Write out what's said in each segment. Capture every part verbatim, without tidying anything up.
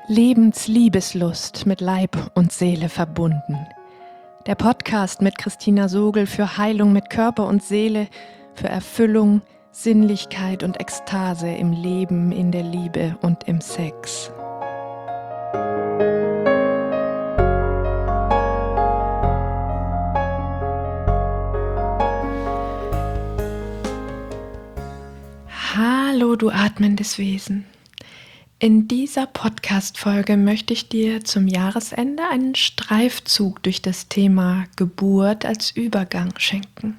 Lebensliebeslust mit Leib und Seele verbunden. Der Podcast mit Christina Sogel für Heilung mit Körper und Seele, für Erfüllung, Sinnlichkeit und Ekstase im Leben, in der Liebe und im Sex. Hallo, du atmendes Wesen. In dieser Podcast-Folge möchte ich dir zum Jahresende einen Streifzug durch das Thema Geburt als Übergang schenken.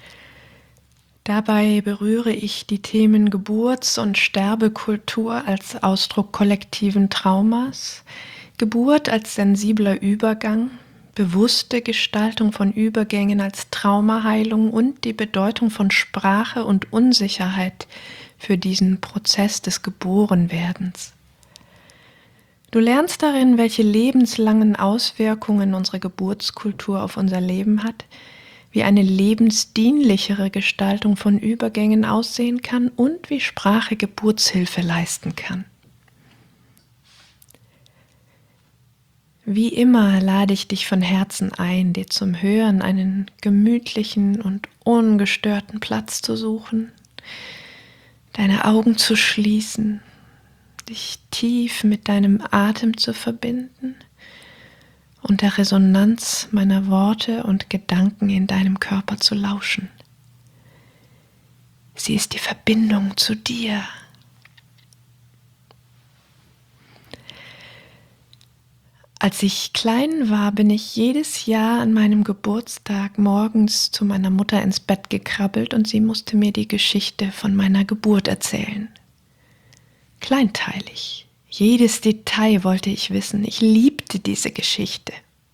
Dabei berühre ich die Themen Geburts- und Sterbekultur als Ausdruck kollektiven Traumas, Geburt als sensibler Übergang, bewusste Gestaltung von Übergängen als Traumaheilung und die Bedeutung von Sprache und Unsicherheit für diesen Prozess des Geborenwerdens. Du lernst darin, welche lebenslangen Auswirkungen unsere Geburtskultur auf unser Leben hat, wie eine lebensdienlichere Gestaltung von Übergängen aussehen kann und wie Sprache Geburtshilfe leisten kann. Wie immer lade ich dich von Herzen ein, dir zum Hören einen gemütlichen und ungestörten Platz zu suchen, deine Augen zu schließen, dich tief mit deinem Atem zu verbinden und der Resonanz meiner Worte und Gedanken in deinem Körper zu lauschen. Sie ist die Verbindung zu dir. Als ich klein war, bin ich jedes Jahr an meinem Geburtstag morgens zu meiner Mutter ins Bett gekrabbelt und sie musste mir die Geschichte von meiner Geburt erzählen. Kleinteilig. Jedes Detail wollte ich wissen. Ich liebte diese Geschichte.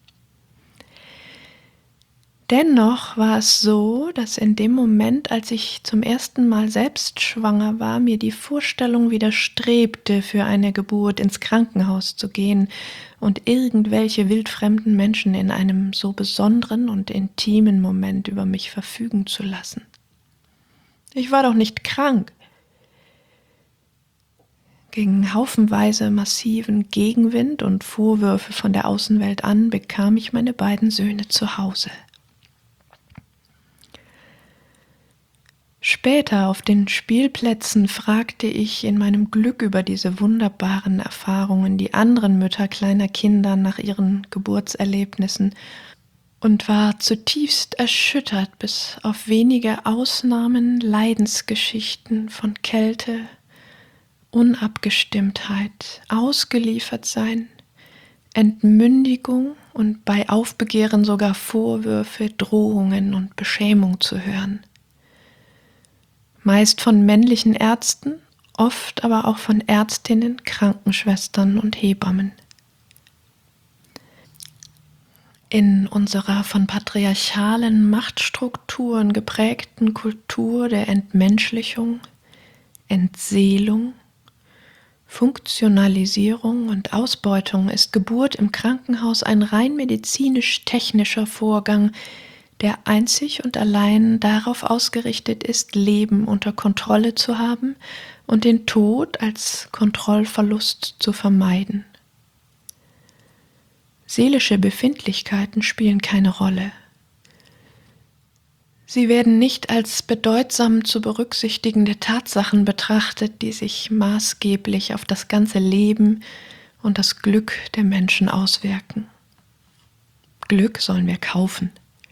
Dennoch war es so, dass in dem Moment, als ich zum ersten Mal selbst schwanger war, mir die Vorstellung widerstrebte, für eine Geburt ins Krankenhaus zu gehen und irgendwelche wildfremden Menschen in einem so besonderen und intimen Moment über mich verfügen zu lassen. Ich war doch nicht krank. Gegen haufenweise massiven Gegenwind und Vorwürfe von der Außenwelt an bekam ich meine beiden Söhne zu Hause. Später auf den Spielplätzen fragte ich in meinem Glück über diese wunderbaren Erfahrungen die anderen Mütter kleiner Kinder nach ihren Geburtserlebnissen und war zutiefst erschüttert, bis auf wenige Ausnahmen Leidensgeschichten von Kälte, Unabgestimmtheit, Ausgeliefertsein, Entmündigung und bei Aufbegehren sogar Vorwürfe, Drohungen und Beschämung zu hören. Meist von männlichen Ärzten, oft aber auch von Ärztinnen, Krankenschwestern und Hebammen. In unserer von patriarchalen Machtstrukturen geprägten Kultur der Entmenschlichung, Entseelung, Funktionalisierung und Ausbeutung ist Geburt im Krankenhaus ein rein medizinisch-technischer Vorgang, der einzig und allein darauf ausgerichtet ist, Leben unter Kontrolle zu haben und den Tod als Kontrollverlust zu vermeiden. Seelische Befindlichkeiten spielen keine Rolle. Sie werden nicht als bedeutsam zu berücksichtigende Tatsachen betrachtet, die sich maßgeblich auf das ganze Leben und das Glück der Menschen auswirken. Glück sollen wir kaufen.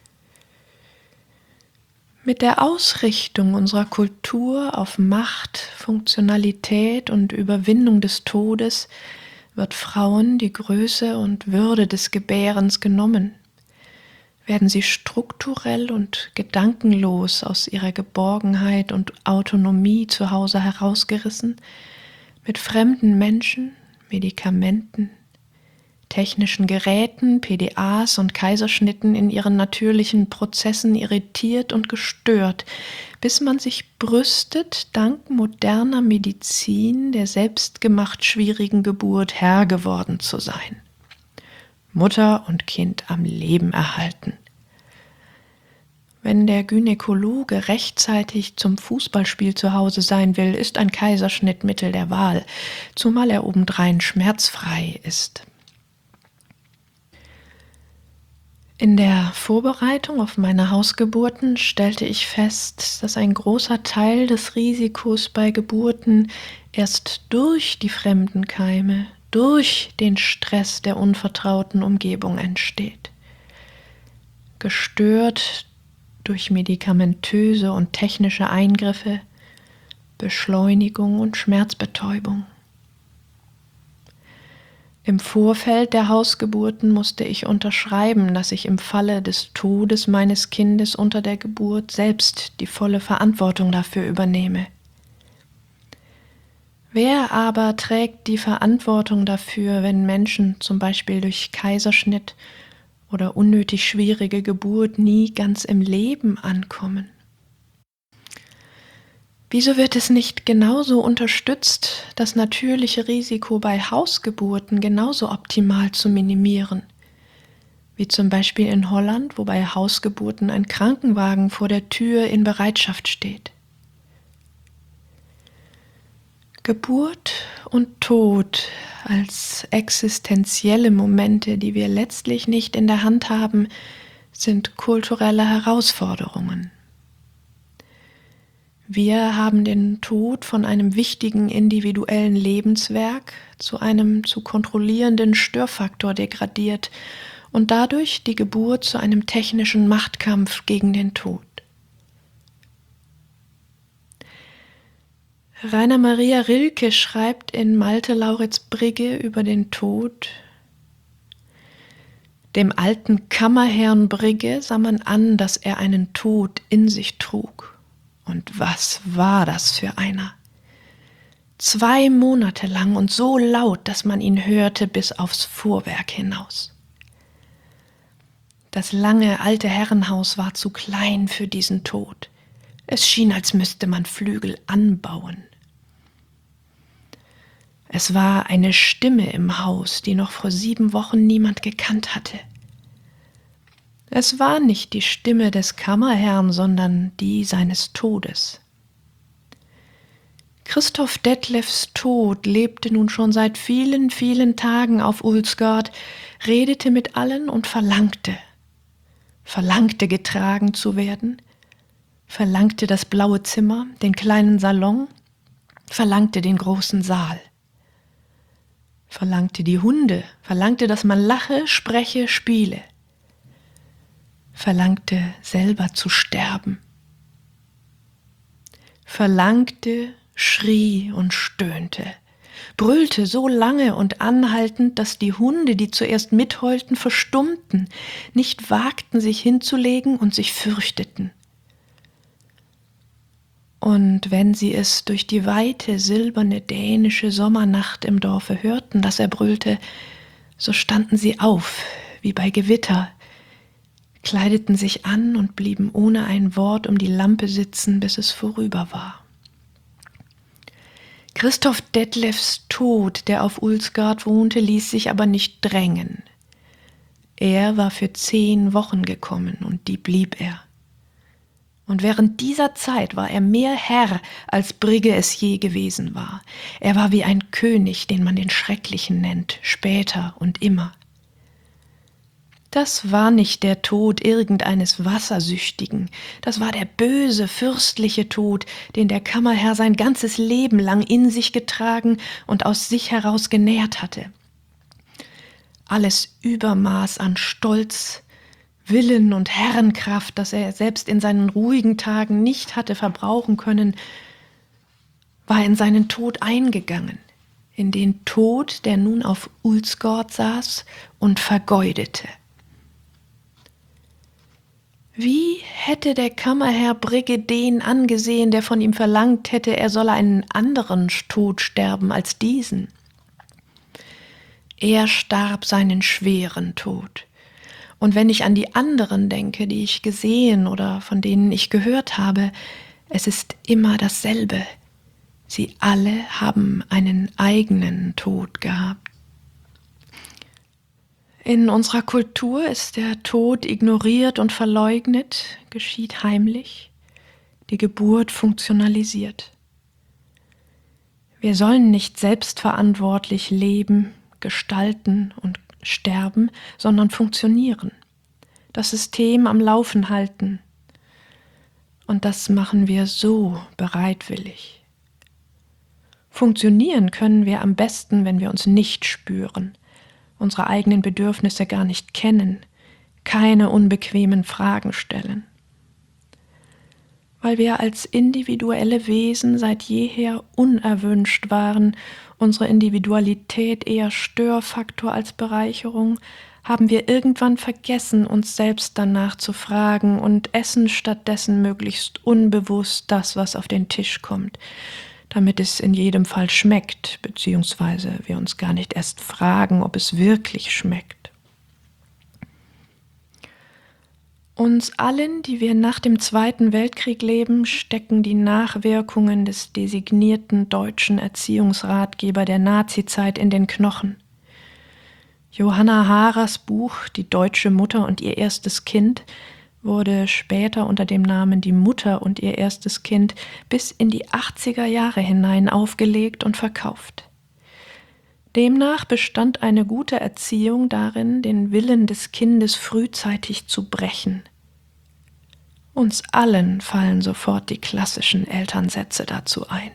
Mit der Ausrichtung unserer Kultur auf Macht, Funktionalität und Überwindung des Todes wird Frauen die Größe und Würde des Gebärens genommen. Werden sie strukturell und gedankenlos aus ihrer Geborgenheit und Autonomie zu Hause herausgerissen, mit fremden Menschen, Medikamenten, technischen Geräten, P D As und Kaiserschnitten in ihren natürlichen Prozessen irritiert und gestört, bis man sich brüstet, dank moderner Medizin der selbstgemacht schwierigen Geburt Herr geworden zu sein. Mutter und Kind am Leben erhalten. Wenn der Gynäkologe rechtzeitig zum Fußballspiel zu Hause sein will, ist ein Kaiserschnitt Mittel der Wahl, zumal er obendrein schmerzfrei ist. In der Vorbereitung auf meine Hausgeburten stellte ich fest, dass ein großer Teil des Risikos bei Geburten erst durch die fremden Keime, durch den Stress der unvertrauten Umgebung entsteht. Gestört durch medikamentöse und technische Eingriffe, Beschleunigung und Schmerzbetäubung. Im Vorfeld der Hausgeburten musste ich unterschreiben, dass ich im Falle des Todes meines Kindes unter der Geburt selbst die volle Verantwortung dafür übernehme. Wer aber trägt die Verantwortung dafür, wenn Menschen zum Beispiel durch Kaiserschnitt oder unnötig schwierige Geburt nie ganz im Leben ankommen? Wieso wird es nicht genauso unterstützt, das natürliche Risiko bei Hausgeburten genauso optimal zu minimieren? Wie zum Beispiel in Holland, wo bei Hausgeburten ein Krankenwagen vor der Tür in Bereitschaft steht. Geburt und Tod als existenzielle Momente, die wir letztlich nicht in der Hand haben, sind kulturelle Herausforderungen. Wir haben den Tod von einem wichtigen individuellen Lebenswerk zu einem zu kontrollierenden Störfaktor degradiert und dadurch die Geburt zu einem technischen Machtkampf gegen den Tod. Rainer Maria Rilke schreibt in Malte Lauritz Brigge über den Tod: Dem alten Kammerherrn Brigge sah man an, dass er einen Tod in sich trug. Und was war das für einer? Zwei Monate lang und so laut, dass man ihn hörte bis aufs Fuhrwerk hinaus. Das lange alte Herrenhaus war zu klein für diesen Tod. Es schien, als müsste man Flügel anbauen. Es war eine Stimme im Haus, die noch vor sieben Wochen niemand gekannt hatte. Es war nicht die Stimme des Kammerherrn, sondern die seines Todes. Christoph Detlefs Tod lebte nun schon seit vielen, vielen Tagen auf Ulsgaard, redete mit allen und verlangte. Verlangte getragen zu werden, verlangte das blaue Zimmer, den kleinen Salon, verlangte den großen Saal. Verlangte die Hunde, verlangte, dass man lache, spreche, spiele. Verlangte, selber zu sterben. Verlangte, schrie und stöhnte, brüllte so lange und anhaltend, dass die Hunde, die zuerst mitheulten, verstummten, nicht wagten, sich hinzulegen und sich fürchteten. Und wenn sie es durch die weite, silberne dänische Sommernacht im Dorfe hörten, dass er brüllte, so standen sie auf, wie bei Gewitter, kleideten sich an und blieben ohne ein Wort um die Lampe sitzen, bis es vorüber war. Christoph Detlefs Tod, der auf Ulsgaard wohnte, ließ sich aber nicht drängen. Er war für zehn Wochen gekommen und die blieb er. Und während dieser Zeit war er mehr Herr, als Brigge es je gewesen war. Er war wie ein König, den man den Schrecklichen nennt, später und immer. Das war nicht der Tod irgendeines Wassersüchtigen, das war der böse, fürstliche Tod, den der Kammerherr sein ganzes Leben lang in sich getragen und aus sich heraus genährt hatte. Alles Übermaß an Stolz, Willen und Herrenkraft, das er selbst in seinen ruhigen Tagen nicht hatte verbrauchen können, war in seinen Tod eingegangen, in den Tod, der nun auf Ulsgaard saß und vergeudete. Wie hätte der Kammerherr Brigge den angesehen, der von ihm verlangt hätte, er solle einen anderen Tod sterben als diesen? Er starb seinen schweren Tod. Und wenn ich an die anderen denke, die ich gesehen oder von denen ich gehört habe, es ist immer dasselbe. Sie alle haben einen eigenen Tod gehabt. In unserer Kultur ist der Tod ignoriert und verleugnet, geschieht heimlich, die Geburt funktionalisiert. Wir sollen nicht selbstverantwortlich leben, gestalten und sterben, sondern funktionieren, das System am Laufen halten. Und das machen wir so bereitwillig. Funktionieren können wir am besten, wenn wir uns nicht spüren, unsere eigenen Bedürfnisse gar nicht kennen, keine unbequemen Fragen stellen. Weil wir als individuelle Wesen seit jeher unerwünscht waren, unsere Individualität eher Störfaktor als Bereicherung, haben wir irgendwann vergessen, uns selbst danach zu fragen und essen stattdessen möglichst unbewusst das, was auf den Tisch kommt, damit es in jedem Fall schmeckt, beziehungsweise wir uns gar nicht erst fragen, ob es wirklich schmeckt. Uns allen, die wir nach dem Zweiten Weltkrieg leben, stecken die Nachwirkungen des designierten deutschen Erziehungsratgeber der Nazizeit in den Knochen. Johanna Harers Buch »Die deutsche Mutter und ihr erstes Kind« wurde später unter dem Namen »Die Mutter und ihr erstes Kind« bis in die achtziger Jahre hinein aufgelegt und verkauft. Demnach bestand eine gute Erziehung darin, den Willen des Kindes frühzeitig zu brechen. Uns allen fallen sofort die klassischen Elternsätze dazu ein.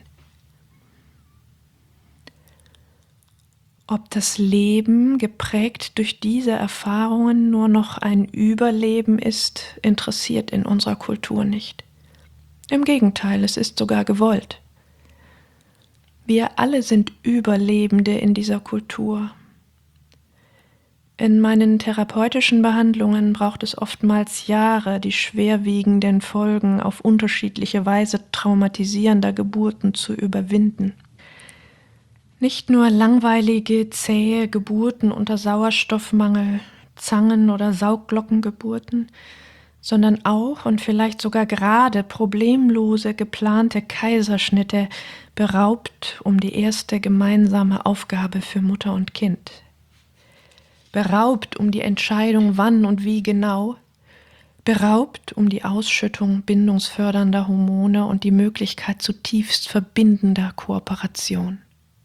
Ob das Leben, geprägt durch diese Erfahrungen, nur noch ein Überleben ist, interessiert in unserer Kultur nicht. Im Gegenteil, es ist sogar gewollt. Wir alle sind Überlebende in dieser Kultur. In meinen therapeutischen Behandlungen braucht es oftmals Jahre, die schwerwiegenden Folgen auf unterschiedliche Weise traumatisierender Geburten zu überwinden. Nicht nur langweilige, zähe Geburten unter Sauerstoffmangel, Zangen- oder Saugglockengeburten, sondern auch und vielleicht sogar gerade problemlose geplante Kaiserschnitte, beraubt um die erste gemeinsame Aufgabe für Mutter und Kind. Beraubt um die Entscheidung, wann und wie genau, beraubt um die Ausschüttung bindungsfördernder Hormone und die Möglichkeit zutiefst verbindender Kooperation.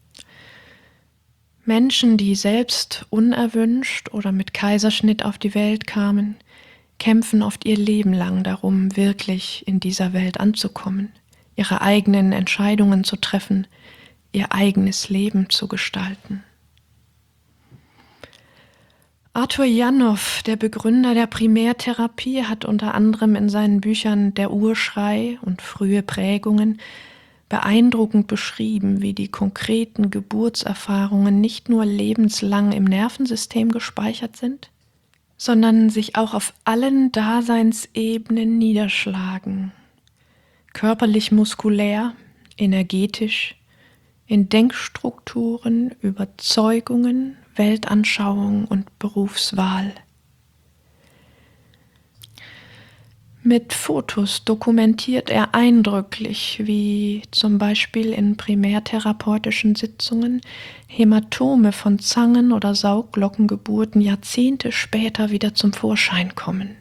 Menschen, die selbst unerwünscht oder mit Kaiserschnitt auf die Welt kamen, kämpfen oft ihr Leben lang darum, wirklich in dieser Welt anzukommen, ihre eigenen Entscheidungen zu treffen, ihr eigenes Leben zu gestalten. Arthur Janov, der Begründer der Primärtherapie, hat unter anderem in seinen Büchern »Der Urschrei« und »Frühe Prägungen« beeindruckend beschrieben, wie die konkreten Geburtserfahrungen nicht nur lebenslang im Nervensystem gespeichert sind, sondern sich auch auf allen Daseinsebenen niederschlagen. Körperlich-muskulär, energetisch, in Denkstrukturen, Überzeugungen, Weltanschauung und Berufswahl. Mit Fotos dokumentiert er eindrücklich, wie zum Beispiel in primärtherapeutischen Sitzungen Hämatome von Zangen- oder Saugglockengeburten Jahrzehnte später wieder zum Vorschein kommen.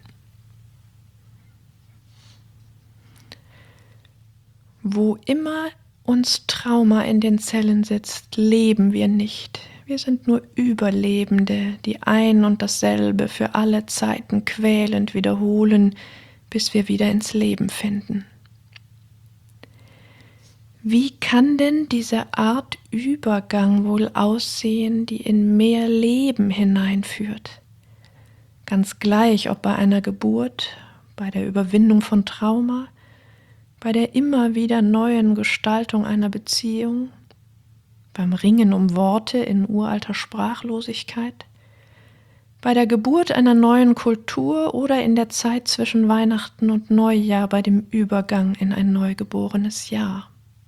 Wo immer uns Trauma in den Zellen sitzt, leben wir nicht. Wir sind nur Überlebende, die ein und dasselbe für alle Zeiten quälend wiederholen, bis wir wieder ins Leben finden. Wie kann denn diese Art Übergang wohl aussehen, die in mehr Leben hineinführt? Ganz gleich, ob bei einer Geburt, bei der Überwindung von Trauma, bei der immer wieder neuen Gestaltung einer Beziehung, beim Ringen um Worte in uralter Sprachlosigkeit, bei der Geburt einer neuen Kultur oder in der Zeit zwischen Weihnachten und Neujahr bei dem Übergang in ein neugeborenes Jahr.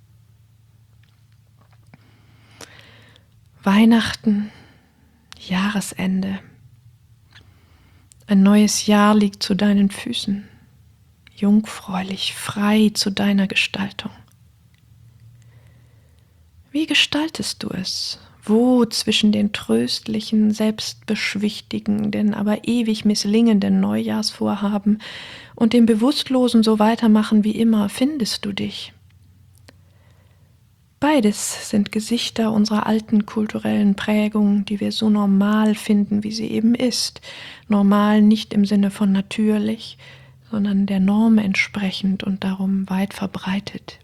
Weihnachten, Jahresende. Ein neues Jahr liegt zu deinen Füßen, jungfräulich, frei zu deiner Gestaltung. Wie gestaltest du es? Wo zwischen den tröstlichen, selbstbeschwichtigenden, aber ewig misslingenden Neujahrsvorhaben und dem bewusstlosen so weitermachen wie immer findest du dich? Beides sind Gesichter unserer alten kulturellen Prägung, die wir so normal finden, wie sie eben ist. Normal nicht im Sinne von natürlich, sondern der Norm entsprechend und darum weit verbreitet.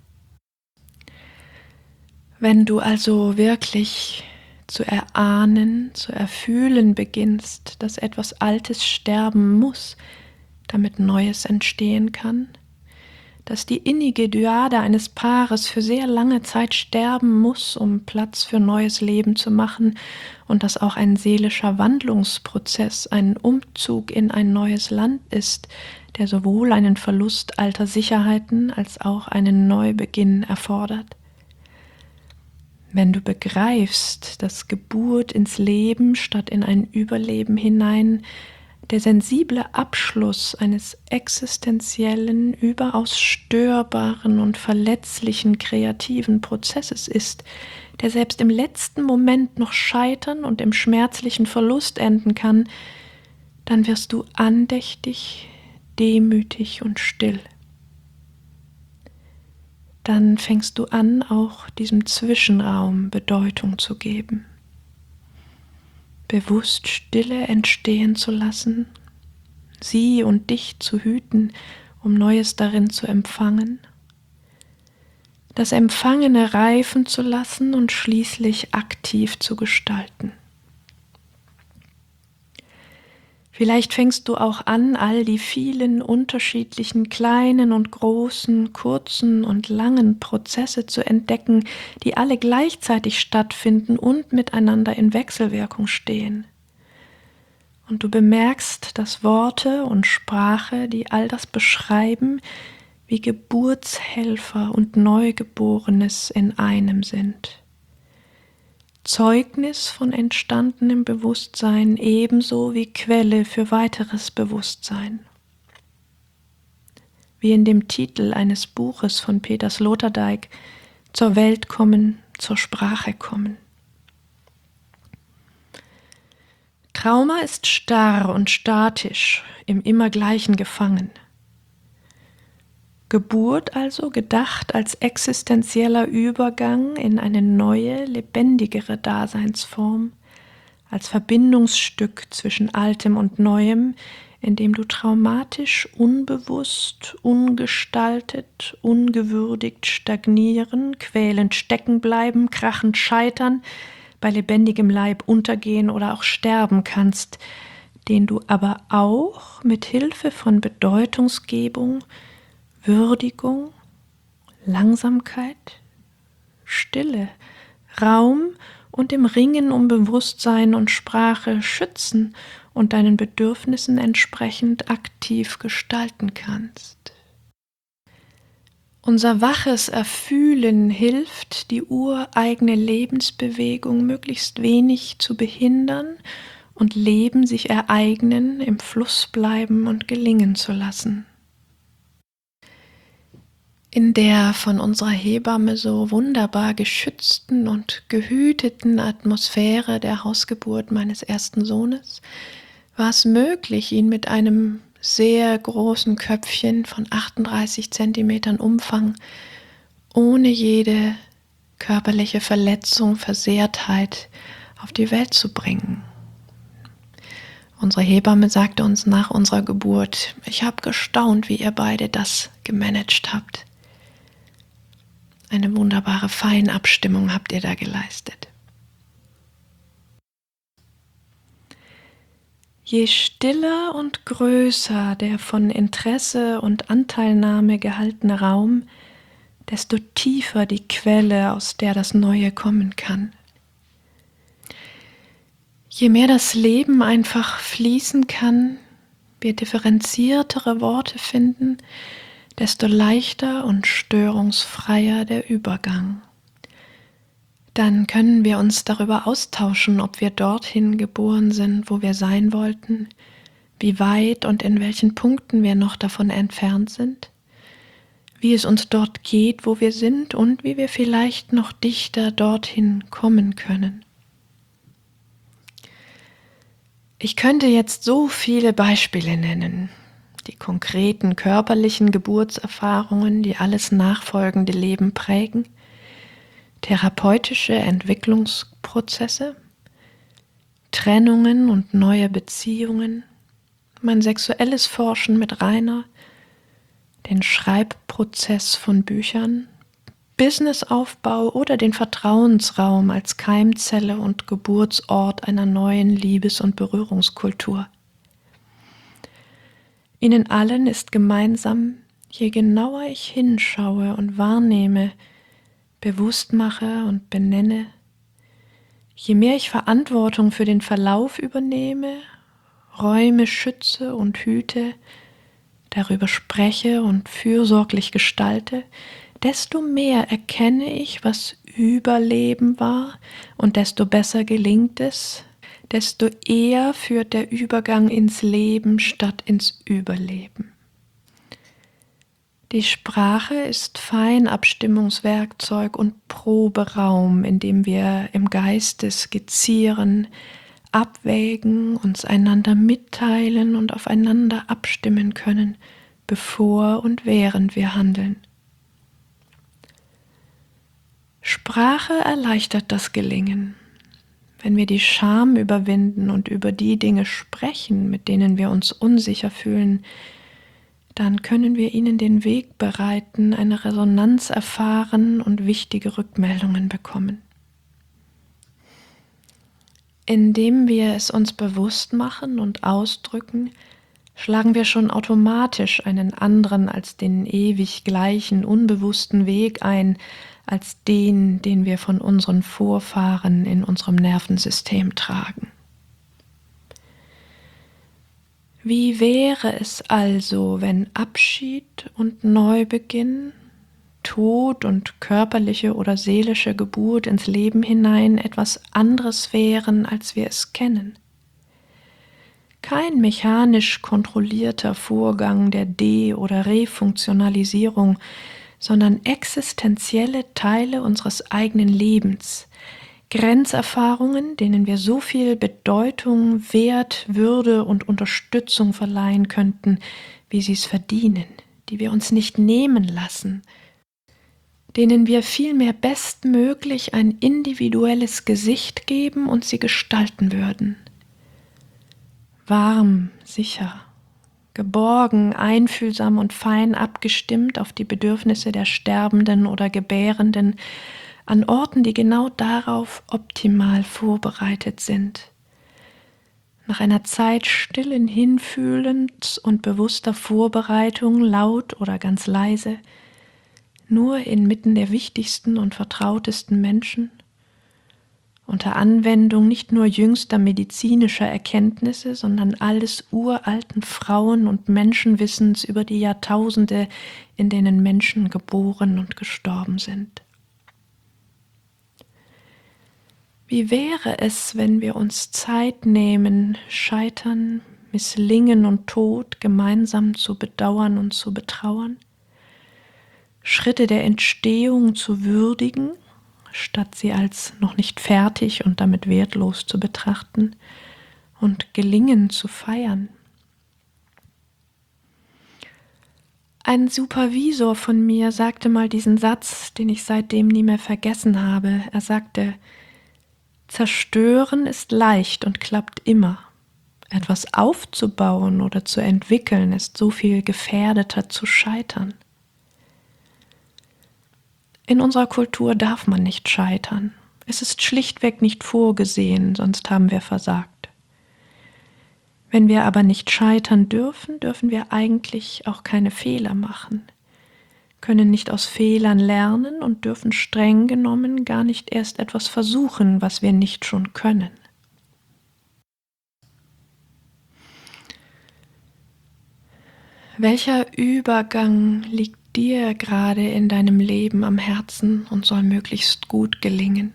Wenn du also wirklich zu erahnen, zu erfühlen beginnst, dass etwas Altes sterben muss, damit Neues entstehen kann, dass die innige Dyade eines Paares für sehr lange Zeit sterben muss, um Platz für neues Leben zu machen, und dass auch ein seelischer Wandlungsprozess, ein Umzug in ein neues Land ist, der sowohl einen Verlust alter Sicherheiten als auch einen Neubeginn erfordert. Wenn du begreifst, dass Geburt ins Leben statt in ein Überleben hinein der sensible Abschluss eines existenziellen, überaus störbaren und verletzlichen kreativen Prozesses ist, der selbst im letzten Moment noch scheitern und im schmerzlichen Verlust enden kann, dann wirst du andächtig, demütig und still. Dann fängst du an, auch diesem Zwischenraum Bedeutung zu geben. Bewusst Stille entstehen zu lassen, sie und dich zu hüten, um Neues darin zu empfangen, das Empfangene reifen zu lassen und schließlich aktiv zu gestalten. Vielleicht fängst du auch an, all die vielen unterschiedlichen kleinen und großen, kurzen und langen Prozesse zu entdecken, die alle gleichzeitig stattfinden und miteinander in Wechselwirkung stehen. Und du bemerkst, dass Worte und Sprache, die all das beschreiben, wie Geburtshelfer und Neugeborenes in einem sind. Zeugnis von entstandenem Bewusstsein ebenso wie Quelle für weiteres Bewusstsein. Wie in dem Titel eines Buches von Peter Sloterdijk, zur Welt kommen, zur Sprache kommen. Trauma ist starr und statisch, im Immergleichen gefangen. Geburt also gedacht als existenzieller Übergang in eine neue, lebendigere Daseinsform, als Verbindungsstück zwischen Altem und Neuem, in dem du traumatisch, unbewusst, ungestaltet, ungewürdigt stagnieren, quälend stecken bleiben, krachend scheitern, bei lebendigem Leib untergehen oder auch sterben kannst, den du aber auch mit Hilfe von Bedeutungsgebung, Würdigung, Langsamkeit, Stille, Raum und im Ringen um Bewusstsein und Sprache schützen und deinen Bedürfnissen entsprechend aktiv gestalten kannst. Unser waches Erfühlen hilft, die ureigene Lebensbewegung möglichst wenig zu behindern und Leben sich ereignen, im Fluss bleiben und gelingen zu lassen. In der von unserer Hebamme so wunderbar geschützten und gehüteten Atmosphäre der Hausgeburt meines ersten Sohnes war es möglich, ihn mit einem sehr großen Köpfchen von achtunddreißig Zentimetern Umfang ohne jede körperliche Verletzung, Versehrtheit auf die Welt zu bringen. Unsere Hebamme sagte uns nach unserer Geburt: Ich habe gestaunt, wie ihr beide das gemanagt habt. Eine wunderbare Feinabstimmung habt ihr da geleistet. Je stiller und größer der von Interesse und Anteilnahme gehaltene Raum, desto tiefer die Quelle, aus der das Neue kommen kann. Je mehr das Leben einfach fließen kann, wir differenziertere Worte finden, desto leichter und störungsfreier der Übergang. Dann können wir uns darüber austauschen, ob wir dorthin geboren sind, wo wir sein wollten, wie weit und in welchen Punkten wir noch davon entfernt sind, wie es uns dort geht, wo wir sind und wie wir vielleicht noch dichter dorthin kommen können. Ich könnte jetzt so viele Beispiele nennen. Die konkreten körperlichen Geburtserfahrungen, die alles nachfolgende Leben prägen, therapeutische Entwicklungsprozesse, Trennungen und neue Beziehungen, mein sexuelles Forschen mit Rainer, den Schreibprozess von Büchern, Businessaufbau oder den Vertrauensraum als Keimzelle und Geburtsort einer neuen Liebes- und Berührungskultur. Ihnen allen ist gemeinsam, je genauer ich hinschaue und wahrnehme, bewusst mache und benenne, je mehr ich Verantwortung für den Verlauf übernehme, Räume schütze und hüte, darüber spreche und fürsorglich gestalte, desto mehr erkenne ich, was Überleben war, und desto besser gelingt es, desto eher führt der Übergang ins Leben statt ins Überleben. Die Sprache ist Feinabstimmungswerkzeug und Proberaum, in dem wir im Geiste skizzieren, abwägen, uns einander mitteilen und aufeinander abstimmen können, bevor und während wir handeln. Sprache erleichtert das Gelingen. Wenn wir die Scham überwinden und über die Dinge sprechen, mit denen wir uns unsicher fühlen, dann können wir ihnen den Weg bereiten, eine Resonanz erfahren und wichtige Rückmeldungen bekommen. Indem wir es uns bewusst machen und ausdrücken, schlagen wir schon automatisch einen anderen als den ewig gleichen, unbewussten Weg ein, als den, den wir von unseren Vorfahren in unserem Nervensystem tragen. Wie wäre es also, wenn Abschied und Neubeginn, Tod und körperliche oder seelische Geburt ins Leben hinein etwas anderes wären, als wir es kennen? Kein mechanisch kontrollierter Vorgang der De- oder Refunktionalisierung, sondern existenzielle Teile unseres eigenen Lebens, Grenzerfahrungen, denen wir so viel Bedeutung, Wert, Würde und Unterstützung verleihen könnten, wie sie es verdienen, die wir uns nicht nehmen lassen, denen wir vielmehr bestmöglich ein individuelles Gesicht geben und sie gestalten würden. Warm, sicher, geborgen, einfühlsam und fein abgestimmt auf die Bedürfnisse der Sterbenden oder Gebärenden, an Orten, die genau darauf optimal vorbereitet sind. Nach einer Zeit stillen Hinfühlens und bewusster Vorbereitung, laut oder ganz leise, nur inmitten der wichtigsten und vertrautesten Menschen, unter Anwendung nicht nur jüngster medizinischer Erkenntnisse, sondern alles uralten Frauen- und Menschenwissens über die Jahrtausende, in denen Menschen geboren und gestorben sind. Wie wäre es, wenn wir uns Zeit nehmen, Scheitern, Misslingen und Tod gemeinsam zu bedauern und zu betrauern, Schritte der Entstehung zu würdigen, statt sie als noch nicht fertig und damit wertlos zu betrachten, und Gelingen zu feiern? Ein Supervisor von mir sagte mal diesen Satz, den ich seitdem nie mehr vergessen habe. Er sagte: Zerstören ist leicht und klappt immer. Etwas aufzubauen oder zu entwickeln ist so viel gefährdeter zu scheitern. In unserer Kultur darf man nicht scheitern. Es ist schlichtweg nicht vorgesehen, sonst haben wir versagt. Wenn wir aber nicht scheitern dürfen, dürfen wir eigentlich auch keine Fehler machen, können nicht aus Fehlern lernen und dürfen streng genommen gar nicht erst etwas versuchen, was wir nicht schon können. Welcher Übergang liegt dir gerade in deinem Leben am Herzen und soll möglichst gut gelingen?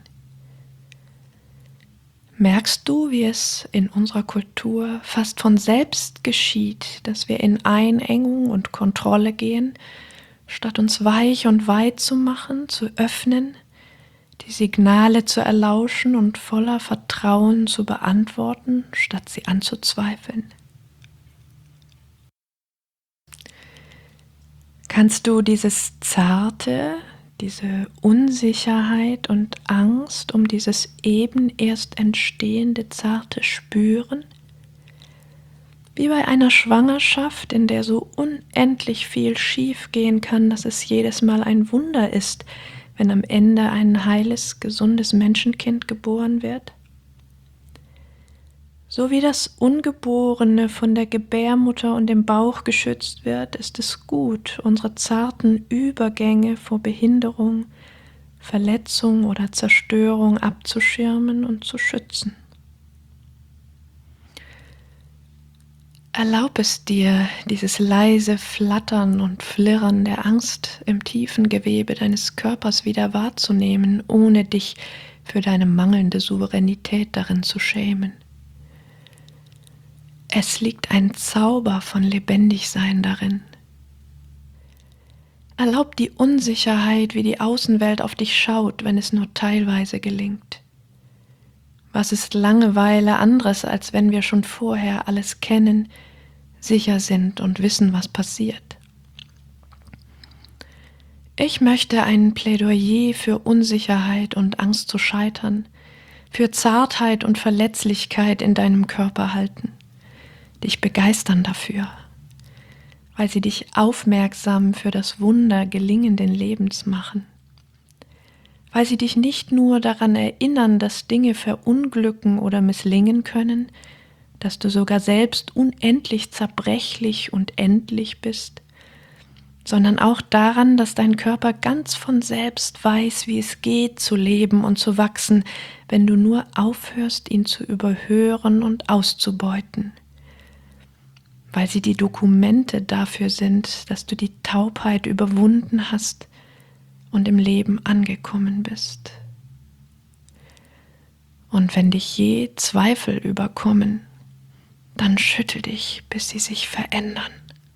Merkst du, wie es in unserer Kultur fast von selbst geschieht, dass wir in Einengung und Kontrolle gehen, statt uns weich und weit zu machen, zu öffnen, die Signale zu erlauschen und voller Vertrauen zu beantworten, statt sie anzuzweifeln. Kannst du dieses Zarte, diese Unsicherheit und Angst um dieses eben erst entstehende Zarte spüren? Wie bei einer Schwangerschaft, in der so unendlich viel schief gehen kann, dass es jedes Mal ein Wunder ist, wenn am Ende ein heiles, gesundes Menschenkind geboren wird? So wie das Ungeborene von der Gebärmutter und dem Bauch geschützt wird, ist es gut, unsere zarten Übergänge vor Behinderung, Verletzung oder Zerstörung abzuschirmen und zu schützen. Erlaub es dir, dieses leise Flattern und Flirren der Angst im tiefen Gewebe deines Körpers wieder wahrzunehmen, ohne dich für deine mangelnde Souveränität darin zu schämen. Es liegt ein Zauber von Lebendigsein darin. Erlaub die Unsicherheit, wie die Außenwelt auf dich schaut, wenn es nur teilweise gelingt. Was ist Langeweile anderes, als wenn wir schon vorher alles kennen, sicher sind und wissen, was passiert? Ich möchte ein Plädoyer für Unsicherheit und Angst zu scheitern, für Zartheit und Verletzlichkeit in deinem Körper halten, dich begeistern dafür, weil sie dich aufmerksam für das Wunder gelingenden Lebens machen. Weil sie dich nicht nur daran erinnern, dass Dinge verunglücken oder misslingen können, dass du sogar selbst unendlich zerbrechlich und endlich bist, sondern auch daran, dass dein Körper ganz von selbst weiß, wie es geht, zu leben und zu wachsen, wenn du nur aufhörst, ihn zu überhören und auszubeuten. Weil sie die Dokumente dafür sind, dass du die Taubheit überwunden hast und im Leben angekommen bist. Und wenn dich je Zweifel überkommen, dann schüttel dich, bis sie sich verändern.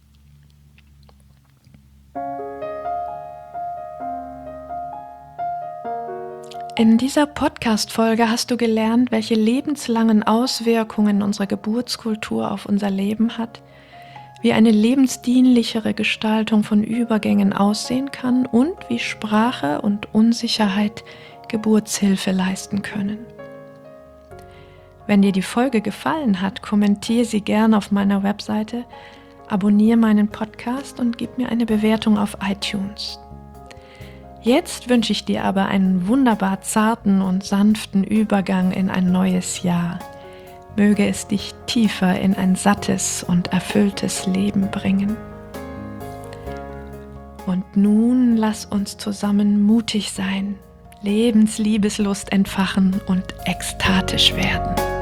In dieser Podcast-Folge hast du gelernt, welche lebenslangen Auswirkungen unsere Geburtskultur auf unser Leben hat, wie eine lebensdienlichere Gestaltung von Übergängen aussehen kann und wie Sprache und Unsicherheit Geburtshilfe leisten können. Wenn dir die Folge gefallen hat, kommentiere sie gerne auf meiner Webseite, abonniere meinen Podcast und gib mir eine Bewertung auf iTunes. Jetzt wünsche ich dir aber einen wunderbar zarten und sanften Übergang in ein neues Jahr. Möge es dich tiefer in ein sattes und erfülltes Leben bringen. Und nun lass uns zusammen mutig sein, Lebensliebeslust entfachen und ekstatisch werden.